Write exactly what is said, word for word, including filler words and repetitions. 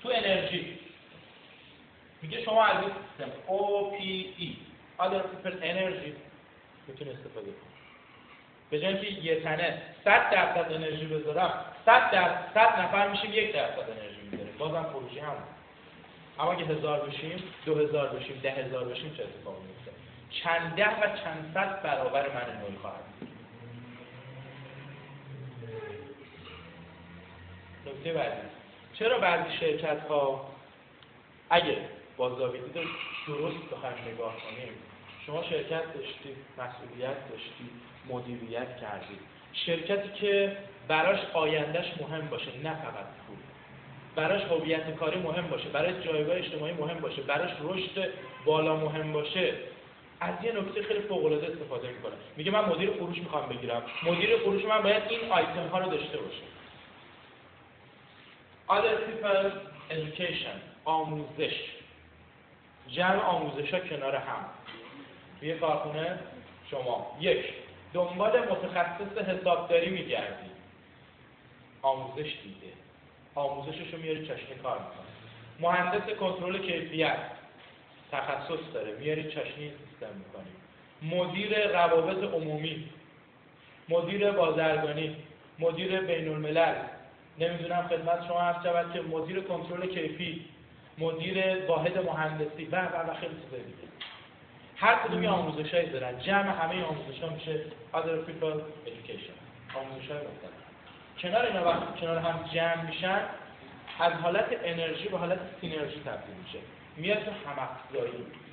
تو انرژی میگه شما از این سیستم او پی ای Other People Energy میتونی استفاده کنی. به جای اینکه یه تنه صد درصد انرژی بذارم، صد درصد صد نفر میشیم یک درصد انرژی میذاریم، بازم فروشی همون. اما اگه هزار بشیم، دو هزار بشیم، ده هزار بشیم چه اتفاقی میفته؟ چند ده و چند صد برابر من نوعی خواهد بود. نکته بعدی، چرا بعضی شرکت ها اگه بازاریابی درست بخوایم نگاه کنیم، شما شرکت داشتید، مسئولیت داشتید، مدیریت کردید، شرکتی که براش آیندهش مهم باشه، نه فقط پول، براش هویت کاری مهم باشه، براش جایگاه اجتماعی مهم باشه، براش رشد بالا مهم باشه، از یه نکته خیلی فوق‌العاده استفاده میکنه. میگه من مدیر فروش میخوام بگیرم، مدیر فروش من باید این آیتم ها رو داشته باشه. Other people education، آموزش، جمع آموزش ها کنار هم. توی کارخونه شما یک دنبال متخصص حسابداری میگردی، آموزش دیده، آموزششو میاری چاشنی کار میکنه. مهندس کنترل کیفیت تخصص داره، میاری چاشنی سیستم میکنی. مدیر روابط عمومی، مدیر بازرگانی، مدیر بین الملل، نمیدونم خدمت شما عرض شود که مدیر کنترل کیفی، مدیر واحد مهندسی و و خیلی چیزای دیگه. هر کدوم یه آموزشایی دارن، جمع همه آموزش‌ها میشه Other People Education، آموزش‌های مختلف. کنار اینا وقتی کنار هم جمع میشن، از حالت انرژی به حالت سینرژی تبدیل میشه، میاد تو هم‌افزایی.